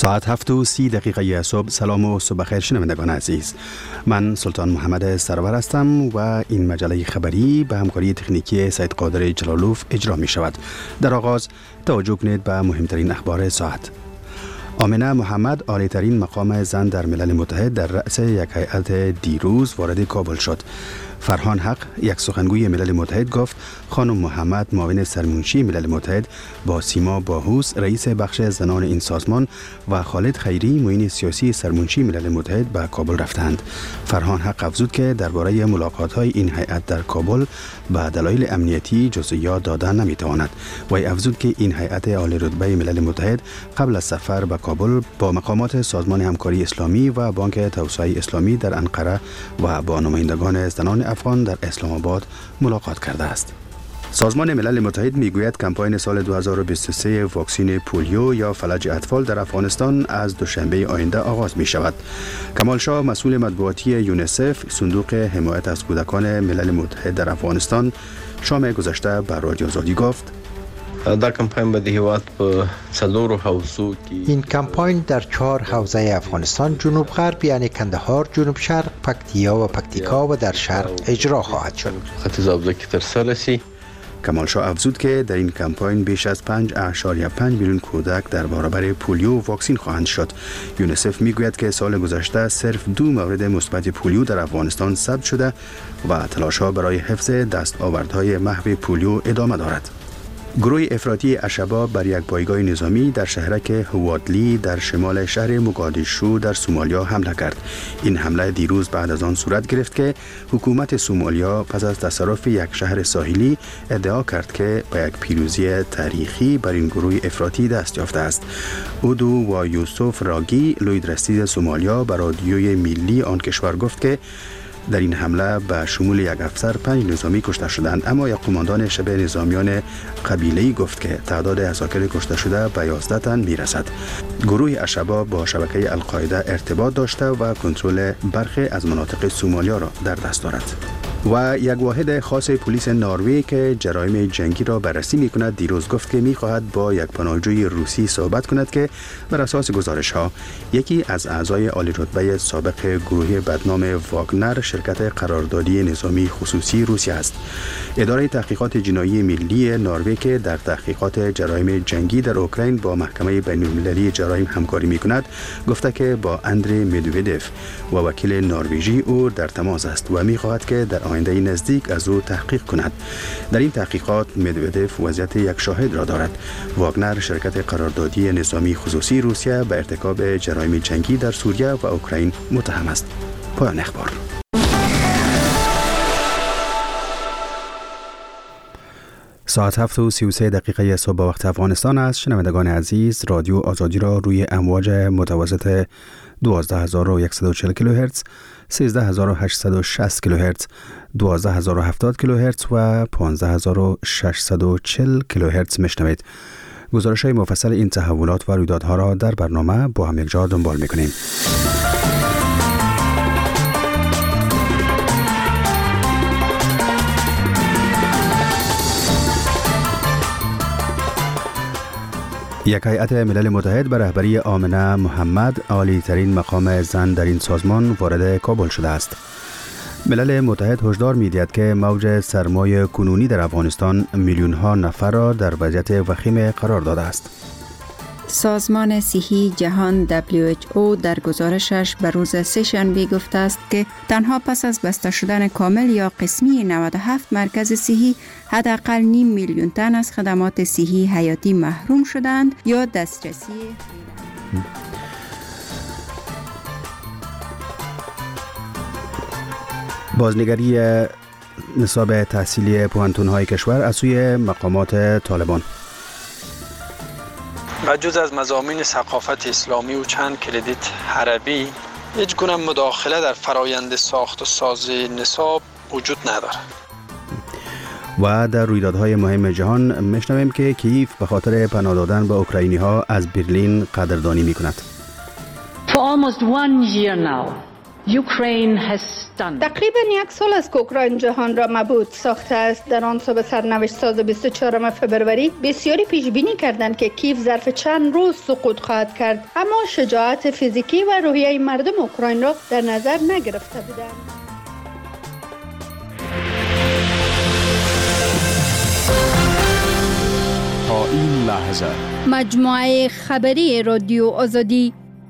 ساعت 7:30 صبح. سلام و صبح خیر شنوندگان عزیز. من سلطان محمد سرور هستم و این مجله خبری به همکاری تکنیکی سید قادر جلالوف اجرا می شود. در آغاز توجه کنید به مهمترین اخبار ساعت. آمنه محمد، عالی ترین مقام زن در ملل متحد، در رأس یک هیئت دیروز وارد کابل شد. فرهان حق، یک سخنگوی ملل متحد، گفت خانم محمد، معاون سرمنشی ملل متحد، با سیما باهوس، رئیس بخش زنان این سازمان، و خالد خیری، معین سیاسی سرمنشی ملل متحد، به کابل رفتند. فرهان حق افزود که درباره ملاقات‌های این هیئت در کابل به دلایل امنیتی جزئیات دادن نمی‌تواند. وی افزود که این هیئت عالی رتبه ملل متحد قبل از سفر به کابل با مقامات سازمان همکاری اسلامی و بانک توسعه اسلامی در انقره و با نمایندگان زنان افغان در اسلام آباد ملاقات کرده است. سازمان ملل متحد میگوید کمپاین سال 2023 واکسن پولیو یا فلج اطفال در افغانستان از دوشنبه آینده آغاز می شود. کمال شاه، مسئول مطبوعاتی یونیسف، صندوق حمایت از کودکان ملل متحد در افغانستان، شام گذشته بر رادیو آزادی گفت: در کمپاین به هیواد په څلورو حوزو کې این کمپاین در 4 حوزه افغانستان، جنوب غرب یعنی کندهار، جنوب شرق پکتیا و پکتیکا و در شرق اجرا خواهد شد. ختیځ حوزه کې ترسره شي. کمال شاه افزود که در این کمپاین بیش از 5.5 میلیون کودک در برابر پولیو واکسین خواهند شد. یونیسف میگوید که سال گذشته صرف 2 مورد مثبت پولیو در افغانستان ثبت شده و تلاش‌ها برای حفظ دستاوردهای محو پولیو ادامه دارد. گروه افراطی الشباب بر یک پایگاه نظامی در شهرک هوادلی در شمال شهر موگادیشو در سومالیا حمله کرد. این حمله دیروز بعد از آن صورت گرفت که حکومت سومالیا پس از تصرف یک شهر ساحلی ادعا کرد که به یک پیروزی تاریخی بر این گروه افراطی دست یافته است. اودو و یوسف راگی، لویدرستیز سومالیا، به رادیوی ملی آن کشور گفت که در این حمله به شمول یک افسر 5 نظامی کشته شدند، اما یک قماندان شبه نظامیان قبیله‌ای گفت که تعداد عساکر کشته شده به 11 تن میرسد. گروه الشباب با شبکه القاعده ارتباط داشته و کنترل برخی از مناطق سومالیا را در دست دارد. و یک واحد خاص پلیس نروژ که جرایم جنگی را بررسی می‌کند دیروز گفت که می‌خواهد با یک پناهجوی روسی صحبت کند که بر اساس گزارش‌ها یکی از اعضای عالی رتبه سابق گروه بدنام واگنر، شرکت قراردادی نظامی خصوصی روسیه است. اداره تحقیقات جنایی ملی نروژ که در تحقیقات جرایم جنگی در اوکراین با محکمه بین‌المللی جرایم همکاری می‌کند گفته که با اندری مدودوف و وکیل نروژی او در تماس است و می‌خواهد که در آینده نزدیک از او تحقیق کند. در این تحقیقات مدودوف وضعیت یک شاهد را دارد. واگنر، شرکت قراردادی نظامی خصوصی روسیه، به ارتکاب جرایم جنگی در سوریه و اوکراین متهم است. پایان اخبار. ساعت 7:33 صبح وقت افغانستان است. شنوندگان عزیز، رادیو آزادی را روی امواج متوسط 12140 کیلوهرتز، 13860 کیلوهرتز، 12070 کیلوهرتز و 15640 کیلوهرتز میشنوید. گزارش‌های مفصل این تحولات و رویدادها را در برنامه با هم یکجا دنبال می‌کنیم. یک هیئت ملل متحد به رهبری آمنه محمد، عالی ترین مقام زن در این سازمان، وارد کابل شده است. ملل متحد هشدار می‌دهد که موج سرمایه کنونی در افغانستان میلیون ها نفر را در وضعیت وخیم قرار داده است. سازمان صحی جهان WHO در گزارشش به روز سه‌شنبه گفته است که تنها پس از بسته شدن کامل یا قسمی 97 مرکز صحی، حداقل 5 میلیون تن از خدمات صحی حیاتی محروم شدند یا دسترسی بازنگری نصاب تحصیلی پوهنتون‌های کشور از سوی مقامات طالبان. بجز از مضامین ثقافت اسلامی و چند کردیت عربی، هیچ گونه مداخله در فرایند ساخت و ساز نصاب وجود ندارد. و در رویدادهای مهم جهان میشنویم که کیف به خاطر پناه دادن به اوکراینی‌ها از برلین قدردانی می‌کند. For almost 1 year now, تقریبا یک سال است که اوکراین جهان را مبهوت ساخته است. در آن صبح سرنوشت ساز 24 فبروری بسیاری پیش بینی کردند که کیف ظرف چند روز سقوط خواهد کرد، اما شجاعت فیزیکی و روحیه مردم اوکراین را در نظر نگرفته بودند. تا این لحظه مجموعه خبری رادیو آزادی.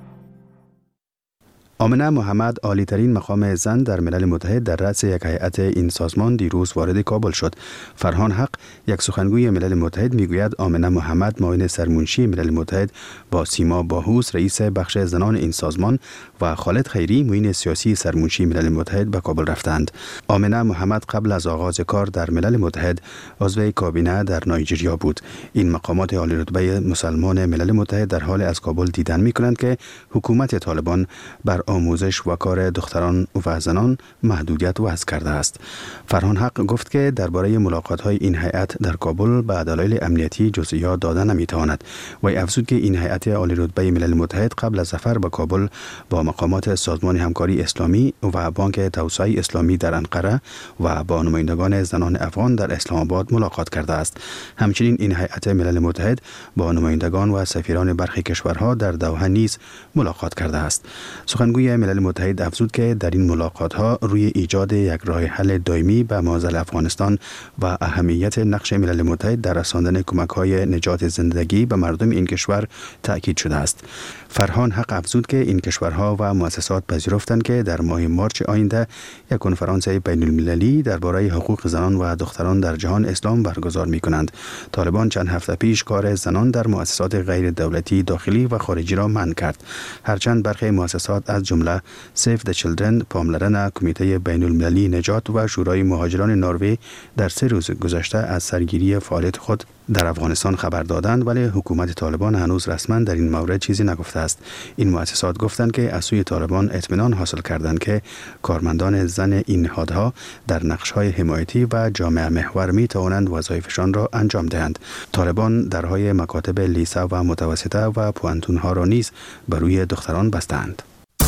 آمنه محمد، عالی ترین مقام زن در ملل متحد، در رأس یک هیئت این سازمان دیروز وارد کابل شد. فرهان حق، یک سخنگوی ملل متحد، میگوید آمنه محمد، معاون سرمنشی ملل متحد، با سیما باهوس، رئیس بخش زنان این سازمان، و خالد خیری، معین سیاسی سرمنشی ملل متحد به کابل رفتند. آمنه محمد قبل از آغاز کار در ملل متحد عضو کابینه در نایجریا بود. این مقامات عالی رتبه مسلمان ملل متحد در حال از کابل دیدن می‌کنند که حکومت طالبان بر آموزش و کار دختران و زنان محدودیت وضع کرده است. فرهان حق گفت که درباره ملاقات‌های این هیئت در کابل به دلایل امنیتی جزئیات دادن نمی‌تواند. و افزود که این هیئت عالی رتبه ملل متحد قبل از سفر به کابل با مقامات سازمان همکاری اسلامی و بانک توسعه اسلامی در انقره و با نمایندگان زنان افغان در اسلام آباد ملاقات کرده است. همچنین این هیئت ملل متحد با نمایندگان و سفیران برخی کشورها در دوحه نیز ملاقات کرده است. سخنگوی ملل متحد افزود که در این ملاقات‌ها روی ایجاد یک راه حل دائمی به معضل افغانستان و اهمیت نقش ملل متحد در رساندن کمک‌های نجات زندگی به مردم این کشور تأکید شده است. فرهان حق افزود که این کشورها و مؤسسات پذیرفتند که در ماه مارچ آینده یک کنفرانس بین‌المللی درباره حقوق زنان و دختران در جهان اسلام برگزار می‌کنند. طالبان چند هفته پیش کار زنان در مؤسسات غیر دولتی داخلی و خارجی را منع کرد. هرچند برخی مؤسسات از جمله سیو د چیلدرن، پاملرن کمیته بین‌المللی نجات و شورای مهاجران نروژ در 3 روز گذشته از سرگیری فعالیت خود در افغانستان خبر دادند، ولی حکومت طالبان هنوز رسما در این مورد چیزی نگفته است. این مؤسسات گفتند که از سوی طالبان اطمینان حاصل کردند که کارمندان زن این نهادها در نقش‌های حمایتی و جامعه محور می توانند وظایفشان را انجام دهند. طالبان درهای مکاتب لیسه و متوسطه و پوانتون‌ها را نیز بر روی دختران بستند.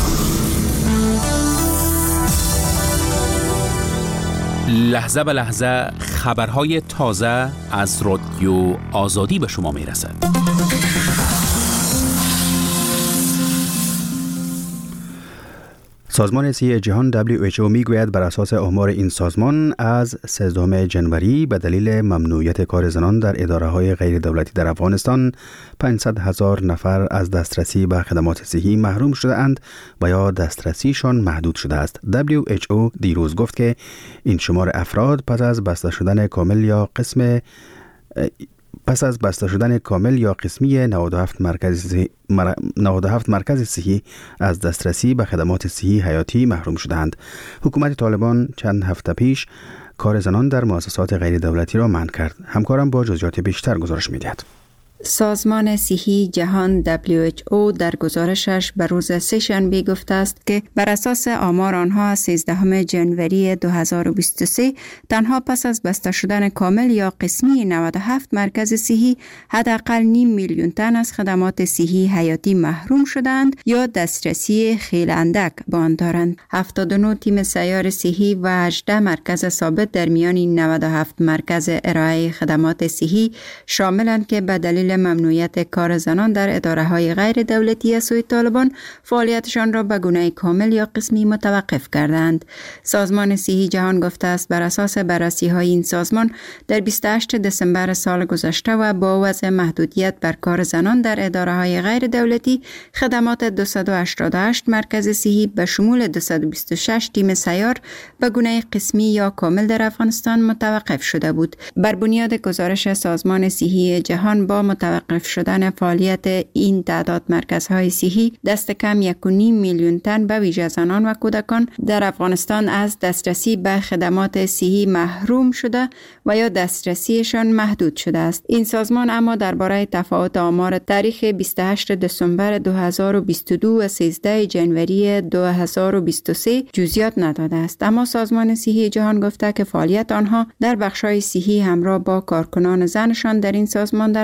لحظه به لحظه خبرهای تازه از رادیو آزادی به شما میرسد. سازمان صحی جهان WHO میگوید بر اساس آمار این سازمان از 13 جنوری به دلیل ممنوعیت کار زنان در اداره‌های غیر دولتی در افغانستان 500,000 نفر از دسترسی به خدمات صحی محروم شده اند و یا دسترسیشان محدود شده است. WHO دیروز گفت که این شمار افراد پس از بسته شدن کامل یا قسمی 97 مرکز صحی از دسترسی به خدمات صحی حیاتی محروم شدند. حکومت طالبان چند هفته پیش کار زنان در مؤسسات غیر دولتی را منع کرد. همکارم با جزئیات بیشتر گزارش می‌دهد. سازمان صحی جهان WHO در گزارشش به روز سه‌شنبه گفته است که بر اساس آمار آنها از 13 جنوری 2023 تنها پس از بسته شدن کامل یا قسمی 97 مرکز صحی حداقل 500,000 تن از خدمات صحی حیاتی محروم شدند یا دسترسی خیلی اندک به آن دارند. 79 تیم سیار صحی و 18 مرکز ثابت در میان 97 مرکز ارائه خدمات صحی شاملند که به دلیل ممنوعیت کار زنان در اداره‌های غیر دولتی از سوی طالبان فعالیتشان را به گونه کامل یا قسمی متوقف کردند. سازمان صحی جهان گفته است بر اساس بررسی‌های این سازمان در 28 دسامبر سال گذشته و با وضع محدودیت بر کار زنان در اداره‌های غیر دولتی خدمات 288 مرکز صحی به شمول 226 تیم سیار به گونه قسمی یا کامل در افغانستان متوقف شده بود. بر بنیاد گزارش سازمان صحی جهان با متوقف شدن فعالیت این تعداد مرکزهای صحی دست کم 1.5 میلیون تن به ویژه زنان و کودکان در افغانستان از دسترسی به خدمات صحی محروم شده و یا دسترسیشان محدود شده است. این سازمان اما درباره تفاوت آمار تاریخ 28 دسامبر 2022 و 13 جنوری 2023 جزئیات نداده است، اما سازمان صحی جهان گفته که فعالیت آنها در بخش‌های صحی همراه با کارکنان زنشان در این سازمان در افغانستان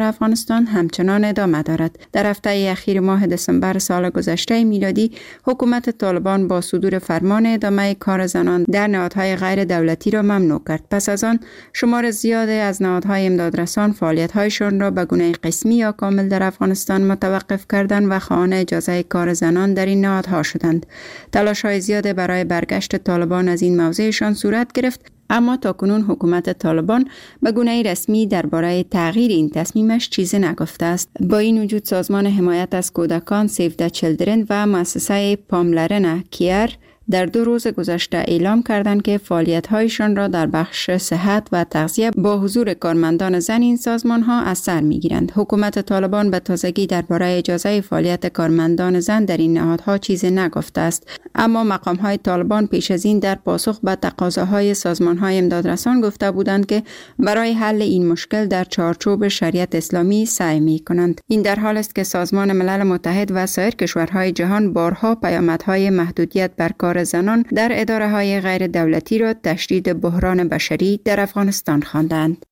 افغانستان همچنان ادامه دارد. در هفته اخیر ماه دسامبر سال گذشته میلادی حکومت طالبان با صدور فرمان ادامه کار زنان در نهادهای غیر دولتی را ممنوع کرد. پس از آن شمار زیادی از نهادهای امدادرسان فعالیت‌هایشان را به گونه قسمی یا کامل در افغانستان متوقف کردند و خواهان اجازه کار زنان در این نهادها شدند. تلاش‌های زیاد برای برگشت طالبان از این موضعشان صورت گرفت، اما تاکنون حکومت طالبان به گونه رسمی درباره تغییر این تصمیمش چیزی نگفته است. با این وجود سازمان حمایت از کودکان سیو د چیلدرن و مؤسسه پاملرن کیر در 2 روز گذشته اعلام کردند که فعالیت‌هایشان را در بخش صحت و تغذیه با حضور کارمندان زن این سازمان‌ها از سر می‌گیرند. حکومت طالبان به تازگی درباره اجازه فعالیت کارمندان زن در این نهادها چیزی نگفته است، اما مقام‌های طالبان پیش از این در پاسخ به تقاضاهای سازمان‌های امدادرسان گفته بودند که برای حل این مشکل در چارچوب شریعت اسلامی سعی می‌کنند. این در حال است که سازمان ملل متحد و سایر کشورهای جهان بارها پیامدهای محدودیت بر کار زنان در اداره‌های غیر دولتی را تشدید بحران بشری در افغانستان خواندند.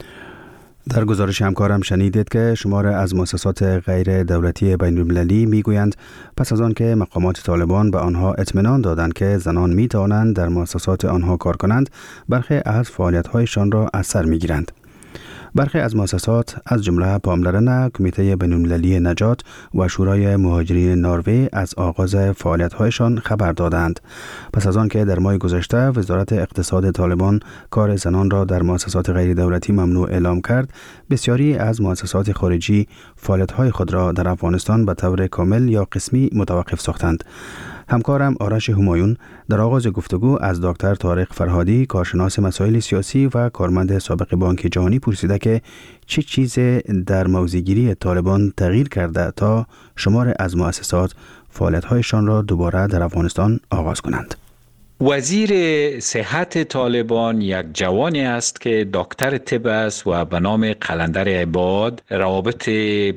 در گزارش همکارم شنیدید که شمار از مؤسسات غیر دولتی بین‌المللی میگویند پس از آن که مقامات طالبان به آنها اطمینان دادند که زنان می توانند در مؤسسات آنها کار کنند، برخی از فعالیت‌هایشان را از سر می‌گیرند. برخی از مؤسسات از جمله پاملرن، کمیته بین‌المللی نجات و شورای مهاجرین نروژ از آغاز فعالیت‌هایشان خبر دادند. پس از آن که در ماه گذشته وزارت اقتصاد طالبان کار زنان را در مؤسسات غیر دولتی ممنوع اعلام کرد، بسیاری از مؤسسات خارجی فعالیت‌های خود را در افغانستان به طور کامل یا قسمی متوقف ساختند. همکارم آرش همایون در آغاز گفتگو از دکتر طارق فرهادی، کارشناس مسائل سیاسی و کارمند سابق بانک جهانی پرسیده که چه چیزی در موضع‌گیری طالبان تغییر کرده تا شمار از مؤسسات فعالیت‌هایشان را دوباره در افغانستان آغاز کنند. وزیر صحت طالبان یک جوانی است که دکتر طب است و به نام قلندر عباد روابط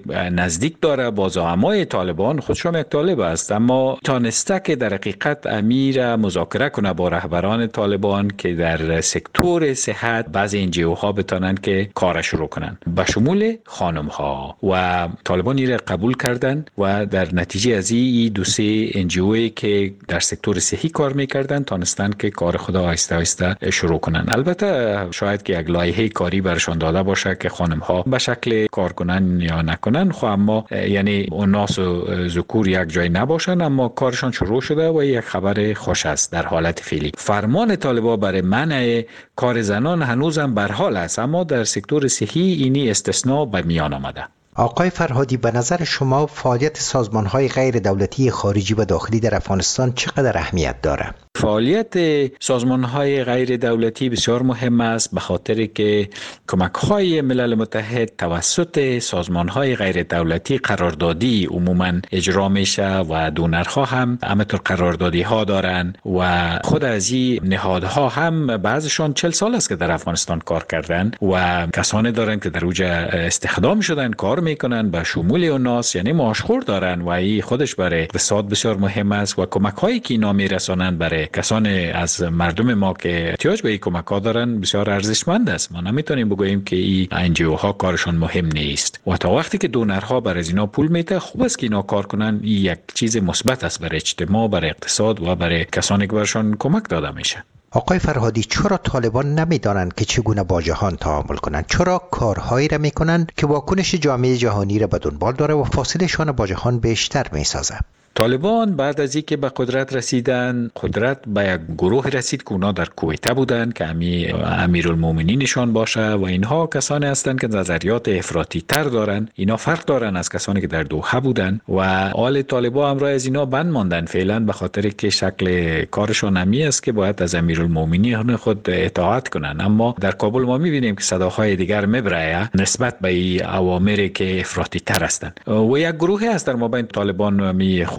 نزدیک داره با زعمای طالبان. خودشم یک طالب است، اما تانسته که در حقیقت امیر مذاکره کنه با رهبران طالبان که در سکتور صحت بعضی NGO ها بتانن که کار شروع کنن، به شمول خانم ها، و طالبان این را قبول کردن و در نتیجه از این 2-3 NGO که در سکتور صحی کار میکردن تانستن که کار خدا آهسته آهسته شروع کنن. البته شاید که یک لایحه کاری برشان داده باشه که خانم ها به شکل کار کنن یا نکنن، خو اما یعنی اوناس و ذکور یک جای نباشن، اما کارشان شروع شده و یک خبر خوش است. در حالت فعلی فرمان طالبان برای منع کار زنان هنوزم بر حال است، اما در سکتور صحی اینی استثناء به میان آمده. آقای فرهادی، به نظر شما فعالیت سازمان‌های غیر دولتی خارجی و داخلی در افغانستان چقدر اهمیت داره؟ فعالیت سازمان‌های غیر دولتی بسیار مهم است، به خاطر که کمک‌های ملل متحد توسط سازمان‌های غیر دولتی قراردادی عموماً اجرا میشه و دونرها هم همینطور قراردادی‌ها دارن و خود از این نهادها هم بعضشان 40 سال است که در افغانستان کار کردن و کسانی دارن که در اوج استخدام شدن کار میکنن به شمول اوناس، یعنی معاشخور دارن و این خودش برای اقتصاد بسیار مهم است و کمک‌هایی که اینا میرسانند برای کسانی از مردم ما که احتیاج به این کمک‌ها دارن بسیار ارزشمند است. ما نمیتونیم بگوییم که این NGO ها کارشون مهم نیست و تا وقتی که دونرها برای اینا پول میده خوب است که اینا کار کنن. این یک چیز مثبت است برای اجتماع، برای اقتصاد و برای کسانی که برشون کمک داده میشه. آقای فرهادی، چرا طالبان نمیدانند که چگونه با جهان تعامل کنند؟ چرا کارهایی را میکنند که واکنش جامعه جهانی را به دنبال داره و فاصلهشان با جهان بیشتر میسازه؟ طالبان بعد از اینکه به قدرت رسیدن، قدرت به یک گروه رسید که اونا در کویته بودن که امیرالمومنینشان باشه و اینها کسانی هستند که نظریات افراطی تر دارن. اینا فرق دارن از کسانی که در دوحه بودن و آل طالبان امروز از اینا بند ماندن فعلا، به خاطر که شکل کارشون همی است که باید از امیرالمومنین خود اطاعت کنن. اما در کابل ما میبینیم که صداهای دیگر میبره نسبت به این اوامری که افراطی تر هستند و یک گروهی است در مابین طالبان می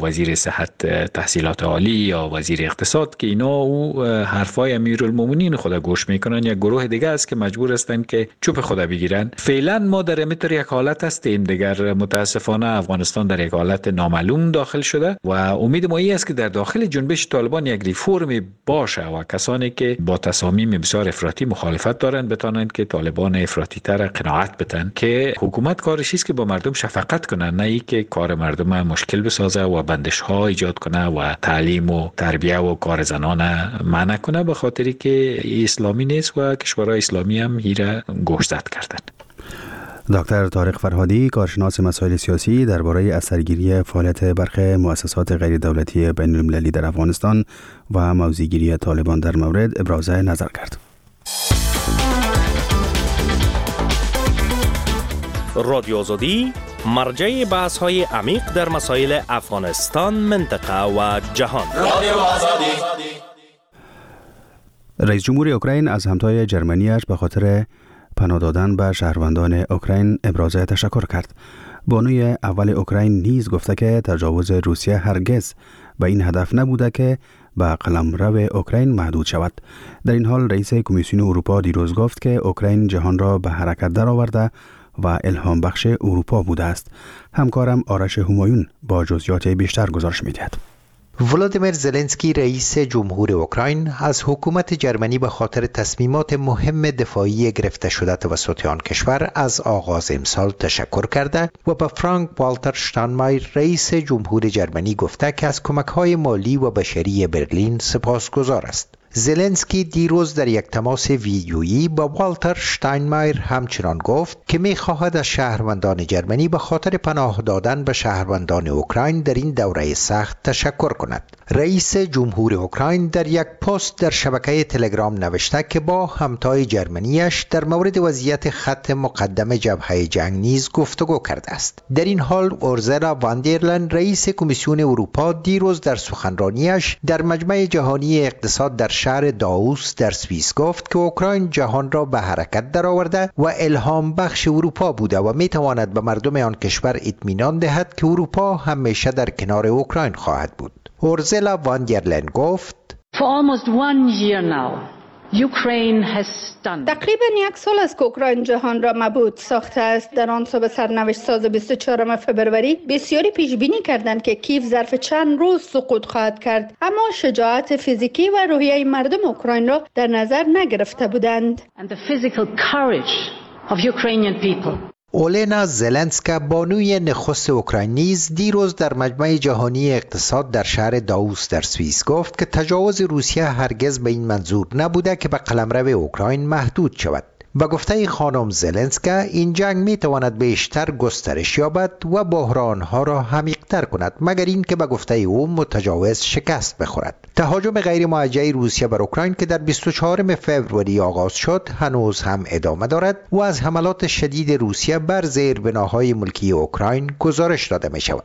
وزیر صحت تحصیلات عالی یا وزیر اقتصاد که اینا او حرفای امیرالمومنین خود گوش میکنن. یک گروه دیگه است که مجبور هستند که چوب خود بگیرن. فعلا ما در امتر یک حالت هستیم. دیگر متاسفانه افغانستان در یک حالت نامعلوم داخل شده و امید ما این است که در داخل جنبش طالبان یک ریفورم باشه و کسانی که با تصامیم بسیار افراطی مخالفت دارند بتانند که طالبان افراطی تر قناعت بدن که حکومت کارش است که با مردم شفقت کنه، نه اینکه کار مردم مشکل بسازه و بندش ها ایجاد کنه و تعلیم و تربیه و کار زنان منع کنه، به خاطری که اسلامی نیست و کشورهای اسلامی هم هیره گوشزد کردن. دکتر طارق فرهادی، کارشناس مسائل سیاسی، درباره اثرگیری فعالیت برخی مؤسسات غیر دولتی بین المللی در افغانستان و موضع‌گیری طالبان در مورد ابراز نظر کرد. رادیو آزادی مرجع بحث‌های عمیق در مسائل افغانستان، منطقه و جهان. رادیو آزادی. رئیس جمهور اوکراین از همتای جرمنیش به خاطر پناه دادن به شهروندان اوکراین ابراز تشکر کرد. بانوی اول اوکراین نیز گفته که تجاوز روسیه هرگز به این هدف نبوده که به قلمرو اوکراین محدود شود. در این حال رئیس کمیسیون اروپا دیروز گفت که اوکراین جهان را به حرکت درآورده و الهام بخش اروپا بوده است. همکارم آرش همایون با جزئیات بیشتر گزارش می‌دهد. ولادیمیر زلنسکی رئیس جمهور اوکراین از حکومت جرمنی به خاطر تصمیمات مهم دفاعی گرفته شده توسط آن کشور از آغاز امسال تشکر کرده و به فرانک والتر شتاینمایر رئیس جمهور جرمنی گفته که از کمک‌های مالی و بشری برلین سپاسگزار است. زلنسکی دیروز در یک تماس ویدیویی با والتر شتاینمایر همچنان گفت که می‌خواهد از شهروندان جرمنی به خاطر پناه دادن به شهروندان اوکراین در این دوره سخت تشکر کند. رئیس جمهور اوکراین در یک پست در شبکه تلگرام نوشته که با همتای جرمنیش در مورد وضعیت خط مقدم جبهه جنگ نیز گفتگو کرده است. در این حال اورزلا واندرلن رئیس کمیسیون اروپا دیروز در سخنرانیش در مجمع جهانی اقتصاد در شهر داووس در سوئیس گفت که اوکراین جهان را به حرکت درآورده و الهام بخش اروپا بوده و می تواند به مردم آن کشور اطمینان دهد که اروپا همیشه در کنار اوکراین خواهد بود. اورزلا واندرلن گفت For almost 1 year now, Ukraine has done. تقریبا 1 سال است که اوکراین جهان را مبهوت ساخته است. در آن صبح سرنوشت ساز 24 فبروری بسیاری پیش بینی کردند که کیف ظرف چند روز سقوط خواهد کرد، اما شجاعت فیزیکی و روحیه مردم اوکراین را در نظر نگرفته بودند. And the physical courage of Ukrainian people. اولینا زلنسکا بانوی نخست اوکراین نیز دیروز در مجمع جهانی اقتصاد در شهر داووس در سوئیس گفت که تجاوز روسیه هرگز به این منظور نبوده که به قلمرو اوکراین محدود شود. با گفته خانم زلنسکا این جنگ می تواند بیشتر گسترش یابد و بحرانها را عمیق‌تر کند مگر این که با گفته او متجاوز شکست بخورد. تهاجم غیر موجه روسیه بر اوکراین که در 24 فوریه آغاز شد هنوز هم ادامه دارد و از حملات شدید روسیه بر زیربناهای ملکی اوکراین گزارش داده می شود.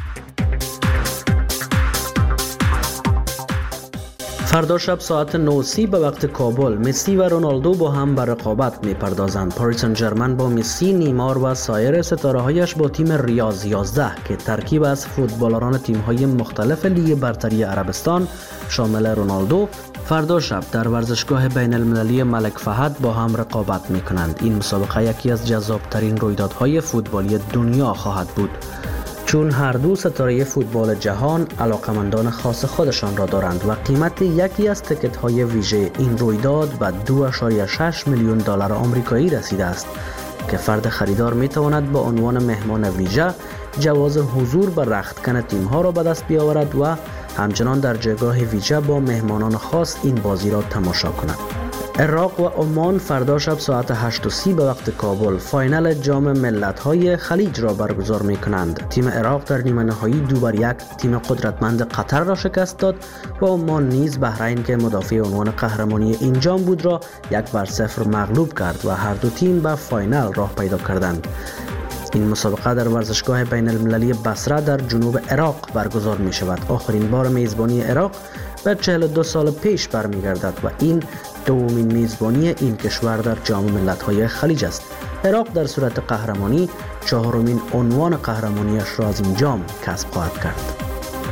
فردا شب ساعت 9:30 به وقت کابل مسی و رونالدو با هم به رقابت می‌پردازند. پاریس سن ژرمن با مسی، نیمار و سایر ستاره‌هایش با تیم ریاض 11 که ترکیب از فوتبالران تیم‌های مختلف لیگ برتری عربستان شامل رونالدو فردا شب در ورزشگاه بین المللی ملک فهد با هم رقابت می‌کنند. این مسابقه یکی از جذاب‌ترین رویدادهای فوتبالی دنیا خواهد بود، چون هر دو ستاره فوتبال جهان علاقمندان خاص خودشان را دارند و قیمت یکی از تکت‌های ویژه این رویداد به 2.6 میلیون دلار آمریکایی رسیده است که فرد خریدار می‌تواند با عنوان مهمان ویژه جواز حضور به رختکن تیم‌ها را به دست بیاورد و همچنان در جایگاه ویژه با مهمانان خاص این بازی را تماشا کند. عراق و عمان فردا شب ساعت 8:30 به وقت کابل فاینال جام ملت‌های خلیج را برگزار می‌کنند. تیم عراق در نیمه نهایی 2-1 تیم قدرتمند قطر را شکست داد و عمان نیز بحرین که مدافع عنوان قهرمانی این جام بود را 1-0 مغلوب کرد و هر دو تیم به فاینال راه پیدا کردند. این مسابقه در ورزشگاه بین المللی بصره در جنوب عراق برگزار می شود. آخرین بار میزبانی عراق به 42 سال پیش برمیگردد و این دومین میزبانی این کشور در جام ملت‌های خلیج است. عراق در صورت قهرمانی 4مین عنوان قهرمانیش را از این جام کسب خواهد کرد.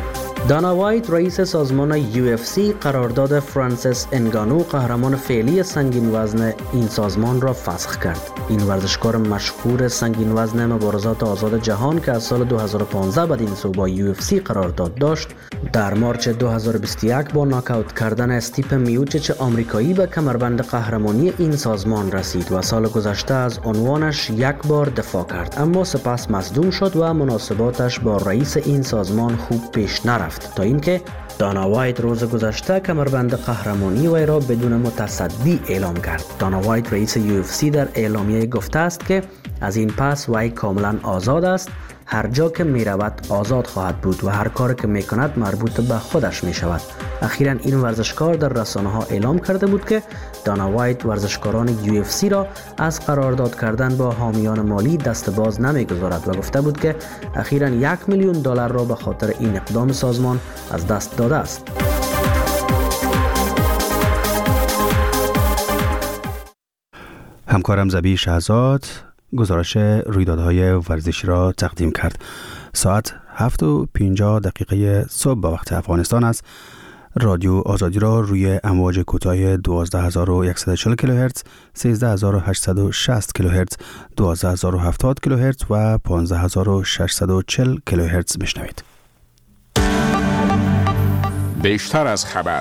دانا وایت رئیس سازمان UFC قرارداد فرانسیس انگانو قهرمان فعلی سنگین وزن این سازمان را فسخ کرد. این ورزشکار مشهور سنگین وزن مبارزات آزاد جهان که از سال 2015 بعد این سو با UFC قرارداد داشت، در مارچ 2021 با ناکاوت کردن استیپ میوچیچ آمریکایی به کمربند قهرمانی این سازمان رسید و سال گذشته از عنوانش یک بار دفاع کرد، اما سپس مصدوم شد و مناسباتش با رئیس این سازمان خوب پیش نرفت تا اینکه دانا وایت روز گذشته کمربند قهرمانی وی را بدون متصدی اعلام کرد. دانا وایت رئیس UFC در اعلامیه گفته است که از این پس وی کاملا آزاد است، هر جا که می رود آزاد خواهد بود و هر کار که می کند مربوط به خودش می شود. اخیراً این ورزشکار در رسانه ها اعلام کرده بود که دانا وایت ورزشکاران UFC را از قرارداد کردن با حامیان مالی دست باز نمی گذارد و گفته بود که اخیراً $1 میلیون را به خاطر این اقدام سازمان از دست داده است. همکارم زبی شهزاد گزارش رویدادهای ورزشی را تقدیم کرد. ساعت 7:50 صبح به وقت افغانستان است. رادیو آزادی را روی امواج کوتاه 12140 کیلوهرتز، 13860 کیلوهرتز، 12070 کیلوهرتز و 15640 کیلوهرتز بشنوید. بیشتر از خبر.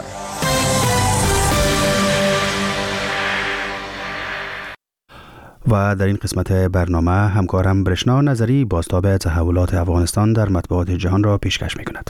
و در این قسمت برنامه همکارم برشنا نظری بازتاب تحولات افغانستان در مطبوعات جهان را پیشکش می‌کند.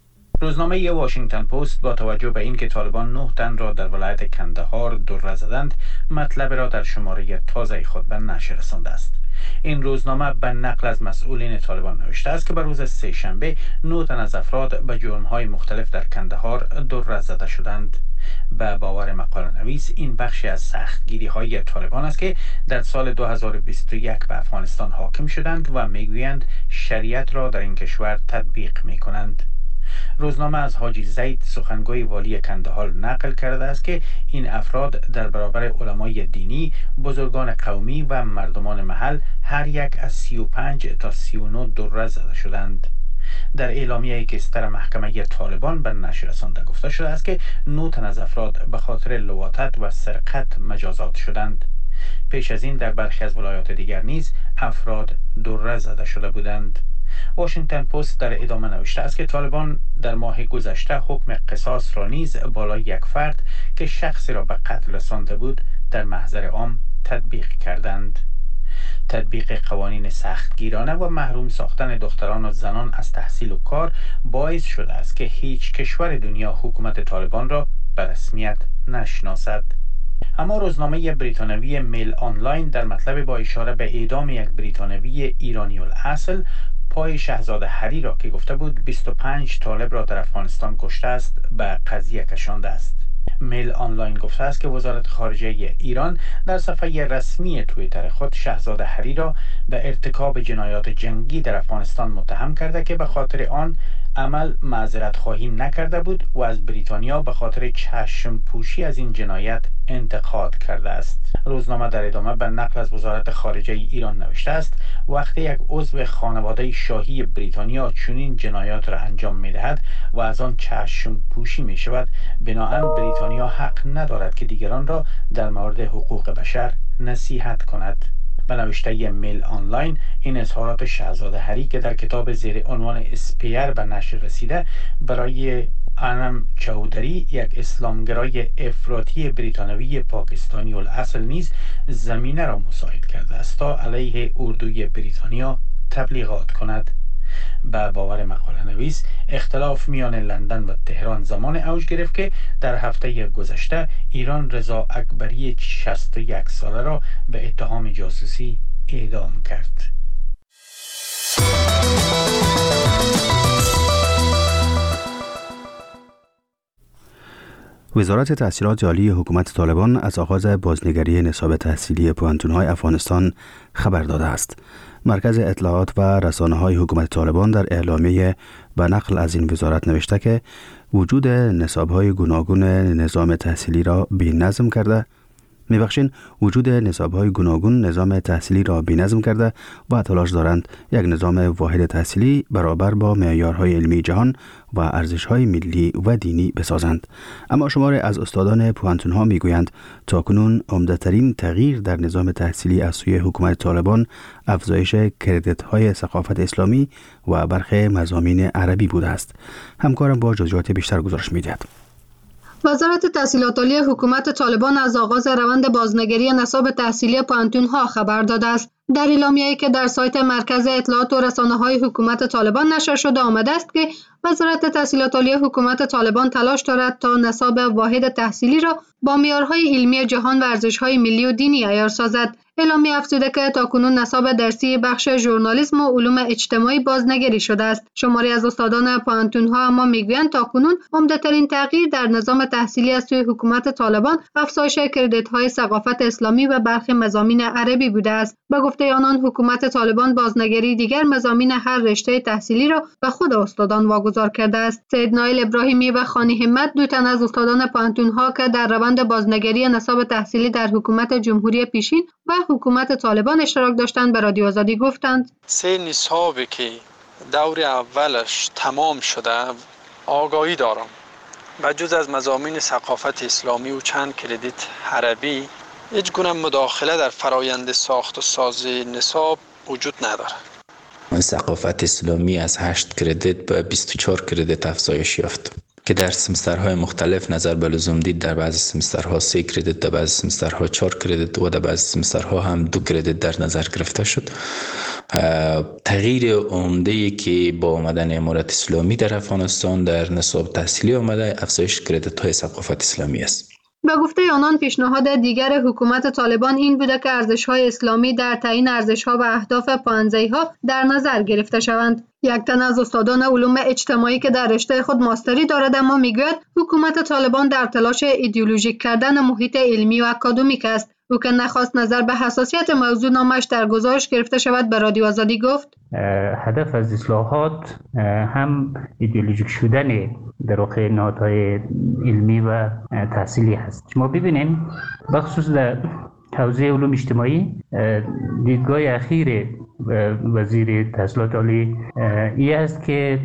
روزنامه واشنگتن پست با توجه به اینکه طالبان 9 تن را در ولایت کندهار دره زدند، مطلب را در شماره تازه خود به نشر رسانده است. این روزنامه به نقل از مسئولین طالبان نوشته است که بر روز سه شنبه 9 تن از افراد به جرم‌های مختلف در کندهار دره زده شدند. به باور مقاله نویس این بخشی از سختگیری‌های طالبان است که در سال 2021 به افغانستان حاکم شدند و میگویند شریعت را در این کشور تطبیق می‌کنند. روزنامه از حاجی زید سخنگوی والی کندهار نقل کرده است که این افراد در برابر علمای دینی، بزرگان قومی و مردمان محل هر یک از 35 تا 39 دره زده شدند. در اعلامیه‌ای که ستر محکمه طالبان به نشر رسانده گفته شده است که 9 تن از افراد به خاطر لواطت و سرقت مجازات شدند. پیش از این در برخی از ولایات دیگر نیز افراد دره زده شده بودند. واشنگتن پست در ادامه نوشته است که طالبان در ماه گذشته حکم قصاص را نیز بالای یک فرد که شخصی را به قتل رسانده بود در محضر عام تطبیق کردند. تطبیق قوانین سختگیرانه و محروم ساختن دختران و زنان از تحصیل و کار باعث شده است که هیچ کشور دنیا حکومت طالبان را به رسمیت نشناسد. اما روزنامه بریتانوی میل آنلاین در مطلب با اشاره به اعدام یک بریتانوی ایرانی الاصل پای شاهزاده هری را که گفته بود 25 طالب را در افغانستان کشته است به قضیه کشانده است. میل آنلاین گفته است که وزارت خارجه ایران در صفحه رسمی توییتر خود شاهزاده هری را به ارتکاب جنایات جنگی در افغانستان متهم کرده که به خاطر آن عمل معذرت خواهی نکرده بود و از بریتانیا به خاطر چشم پوشی از این جنایت انتقاد کرده است. روزنامه در ادامه به نقل از وزارت خارجه ایران نوشته است وقتی یک عضو خانواده شاهی بریتانیا چنین جنایات را انجام می‌دهد و از آن چشم پوشی می‌شود، بنابراین بریتانیا حق ندارد که دیگران را در مورد حقوق بشر نصیحت کند. به نوشته میل آنلاین این اظهارات شاهزاده هری که در کتاب زیر عنوان اسپیر به نشر رسیده برای انم چودری یک اسلامگرای افراطی بریتانوی پاکستانی الاصل نیز زمینه را مساعد کرده است تا علیه اردوی بریتانیا تبلیغات کند. به باور مقاله نویس اختلاف میان لندن و تهران زمان اوج گرفت که در هفته گذشته ایران رضا اکبری 61 ساله را به اتهام جاسوسی اعدام کرد. وزارت تحصیلات عالی حکومت طالبان از آغاز بازنگری نصاب تحصیلی پوهنتون‌های افغانستان خبر داده است. مرکز اطلاعات و رسانه‌های حکومت طالبان در اعلامیه به نقل از این وزارت نوشته که وجود نصاب‌های گوناگون نظام تحصیلی را بی‌نظم کرده میبخشین وجود نصاب‌های گوناگون نظام تحصیلی را بی‌نظم کرده و تلاش دارند یک نظام واحد تحصیلی برابر با معیارهای علمی جهان و ارزش‌های ملی و دینی بسازند. اما شماری از استادان پوهنتون‌ها میگویند تاکنون عمده‌ترین تغییر در نظام تحصیلی از سوی حکومت طالبان افزایش کردیت‌های ثقافت اسلامی و برخی مضامین عربی بوده است. همکارم با جزئیات بیشتر گزارش می‌دهد. وزارت تحصیلات عالی حکومت طالبان از آغاز روند بازنگری نصاب تحصیلی پوهنتون‌ها خبر داده است. در اعلامیه‌ای که در سایت مرکز اطلاعات و رسانه‌های حکومت طالبان نشر شده آمده است که وزارت تحصیلات عالی حکومت طالبان تلاش دارد تا نصاب واحد تحصیلی را با معیارهای علمی جهان و ارزش‌های ملی و دینی عیار سازد. اعلامیه افزوده که تاکنون نصاب درسی بخش ژورنالیسم و علوم اجتماعی بازنگری شده است. شماری از استادان پوهنتون‌ها اما میگویند تاکنون عمده‌ترین تغییر در نظام تحصیلی از سوی حکومت طالبان افزایش کردیت‌های ثقافت اسلامی و برخی مضامین عربی بوده است. به گفته آنان حکومت طالبان بازنگری دیگر مضامین هر رشته تحصیلی را به خود استادان واگذار کرده است. سید نایل ابراهیمی و خانی همت دو تن از استادان پوهنتون‌ها که در روند بازنگری نصاب تحصیلی در حکومت جمهوری پیشین و حکومت طالبان اشتراک داشتند به رادیو آزادی گفتند: سه نصابی که دور اولش تمام شده آگاهی دارم و جز از مضامین ثقافت اسلامی و چند کردیت عربی هیچ گونه مداخله در فرایند ساخت و ساز نصاب وجود ندارد. ثقافت اسلامی از 8 کردیت به 24 کردیت افزایش یافت که در سمسترهای مختلف نظر به لزوم دید. در بعضی سمسترها 3 کردیت، در بعضی سمسترها 4 کردیت و در بعضی سمسترها هم 2 کردیت در نظر گرفته شد. تغییر عمده‌ای که با آمدن امارت اسلامی در افغانستان در نصاب تحصیلی آمده افزایش کردیت‌های ثقافت اسلامی است. به گفته آنان پیشنهاد دیگر حکومت طالبان این بوده که ارزش‌های اسلامی در تعیین ارزش‌ها و اهداف پانزه‌ها در نظر گرفته شوند. یک تن از استادان علوم اجتماعی که در رشته خود ماستری دارد اما میگوید حکومت طالبان در تلاش ایدئولوژیک کردن محیط علمی و اکادمیک است. او که نخواست نظر به حساسیت موضوع نامش در گزارش گرفته شود به رادیو آزادی گفت: هدف از اصلاحات هم ایدئولوژیک شدن در واقع نهادهای علمی و تحصیلی هست. شما ببینیم بخصوص در حوزه علوم اجتماعی دیدگاه اخیر وزیر تحصیلات عالی این است که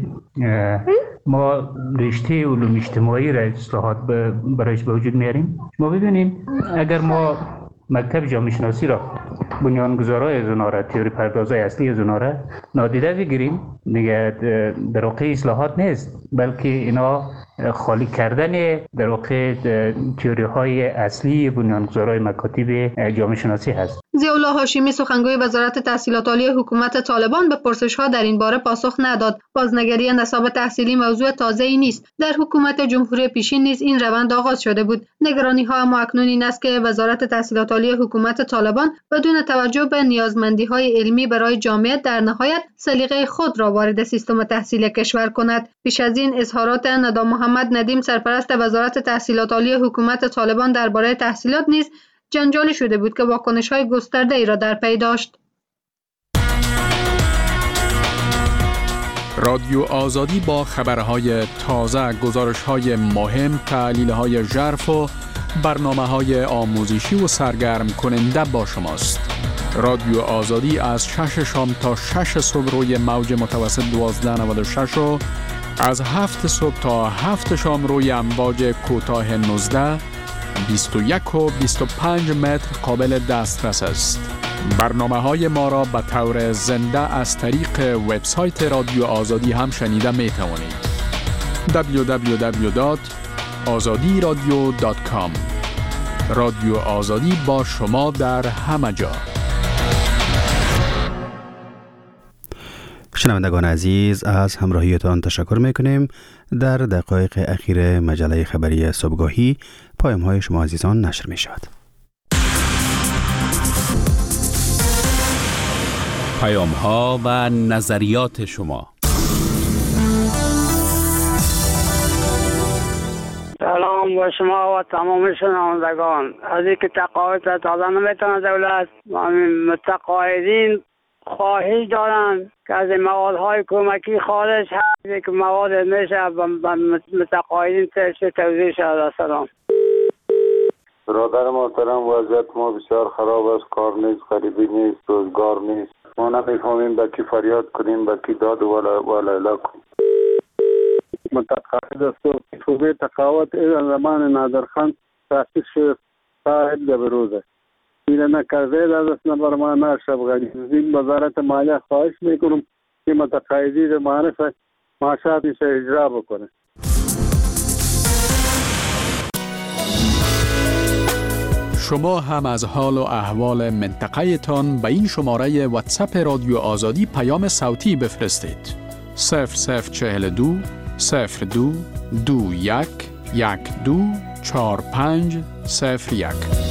ما رشته علوم اجتماعی را اصلاحات برایش به وجود میاریم. شما ببینیم اگر ما مکتب جامعه شناسی را بنیانگذارای از اونها را تئوری پردازای اصلی از اونها را نادیده بگیریم دیگه در واقع اصلاحات نیست، بلکه اینا خالی کردن در واقع تئوری های اصلی بنیانگذارای مکاتب جامعه شناسی هست. ضیاءالله هاشمی سخنگوی وزارت تحصیلات عالی حکومت طالبان به پرسش‌ها در این باره پاسخ نداد. بازنگری نصاب تحصیلی موضوع تازه‌ای نیست. در حکومت جمهوری پیشین نیز این روند آغاز شده بود. نگرانی‌ها اما اکنون این است که وزارت تحصیلات عالی حکومت طالبان بدون توجه به نیازمندی‌های علمی برای جامعه در نهایت سلیقه خود را وارد سیستم تحصیلی کشور کند. پیش از این اظهارات ندام محمد ندیم سرپرست وزارت تحصیلات عالی حکومت طالبان درباره تحصیلات نیز جنجالی شده بود که واکنش‌های گسترده‌ای را در پی داشت. رادیو آزادی با خبرهای تازه، گزارش‌های مهم، تحلیل‌های ژرف و برنامه‌های آموزشی و سرگرم کننده با شماست. رادیو آزادی از 6 شام تا 6 صبح روی موج متوسط 1296 و از 7 صبح تا 7 شام روی امواج کوتاه 19 21 و 25 متر قابل دسترس است. برنامه‌های ما را به طور زنده از طریق وبسایت رادیو آزادی هم شنیده می توانید. www.azadiradio.com. رادیو آزادی با شما در همه جا. شنوندگان عزیز از همراهیتان تشکر میکنیم. در دقایق اخیر مجله خبری صبحگاهی پیام‌های شما عزیزان نشر می شود. پیام‌ها و نظریات شما. سلام با شما و تمام شنوندگان. از اینکه تقاعد تازه نمیتونه دولت متقاعدین خواهش دارن که از موادهای کمکی خارج هست که مواد میشه به متقاعدین توضیح شده. سلام. برادر محترم، وضعیت ما بسیار خراب است. کار نیست، غریبی نیست، روزگار نیست. ما نمیفهمیم به کی فریاد کنیم، به کی داد و لیلا کنیم. متقاعد است و شعبه تقاعد زمان نادرخان تاسیس شد صاحب د بروزه این نکرده در دست نبر ما نشب غنی زین وزارت مالیه خواهش میکنم که متقاعدی در معرف معاشاتش اجرا بکنه. شما هم از حال و احوال منطقه تان به این شماره واتساپ رادیو آزادی پیام صوتی بفرستید. 0042 02 21 12 45 01